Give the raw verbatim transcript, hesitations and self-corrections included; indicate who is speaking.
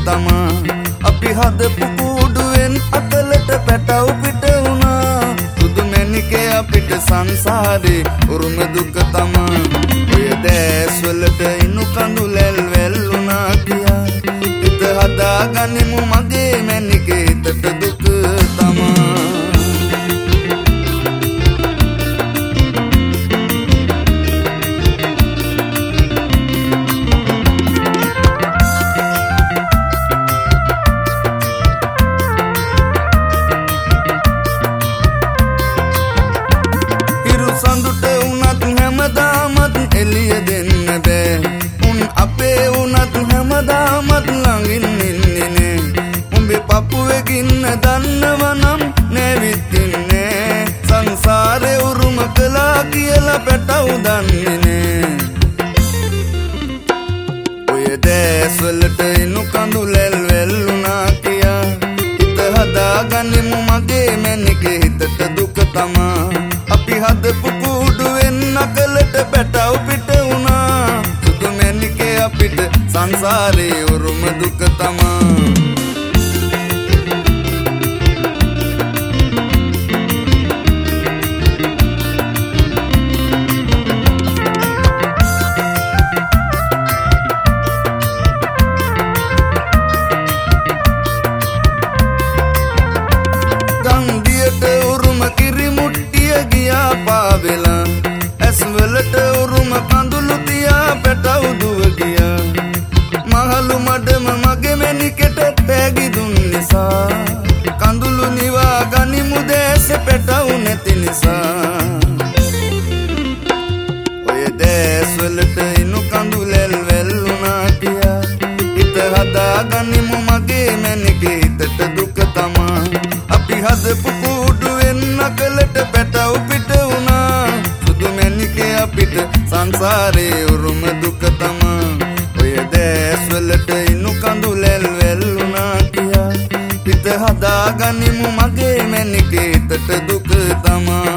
Speaker 1: තමා අපි හදපු කූඩුවෙන් අතලට පැටව පිට වුණා සුදු මැණිකේ අපිට සංසාරේ උරුම දුක තමා ඔය දැස්වලට ඉනු කඳුලැල් වැල්ලුණා කියා හිත හදාගනිමු මගේ මැණිකේ හිතට දුක තමා සඳුට උනත් හැමදාමත් එළිය දෙන්න බෑ උන් අපේ උනත් හැමදාමත් ළඟින් ඉන්නේ නෑ උඹේ පපුවේ ගින්න දන්නවනම් නැවිතින්නේ සංසාරේ උරුම කළා කියලා පැටව දන්නේ නෑ ඔය දැස්වලට ඉනු කඳුලැල් වැල්ලුණා කියා හිත හදාගනිමු මගේ මැණිකේ හිතට දුක තමා අපි හදපු කූඩුවෙන් අකලට පැටව පිට වුණා සුදු මැණිකේ අපිට සංසාරේ උරුම දුක තමා ගියා පාවෙලා ඇස්වලට උරුම කඳුළු තියා පැටව දුව ගියා මහලු මඩම මගේ මැණිකෙට තෑගි දුන් නිසා කඳුළු නිවා ගනිමු දැස පැටව නැති නිසා ඔය දැස්වලට ඉනු කඳුලැල් වැල්ලුණා කියා හිත හදාගනිමු මගේ මැණිකේ හිතට දුක තමා අපි හදපු කූඩුවෙන් අකලට පැටව පිට වුණා සුදු මැණිකේ අපිට සංසාරේ උරුම දුක තමා ඔය දැස්වලට ඉනු කඳුලැල් වැල්ලුණා කියා හිත හදාගනිමු මගේ මැණිකේ හිතට දුක තමා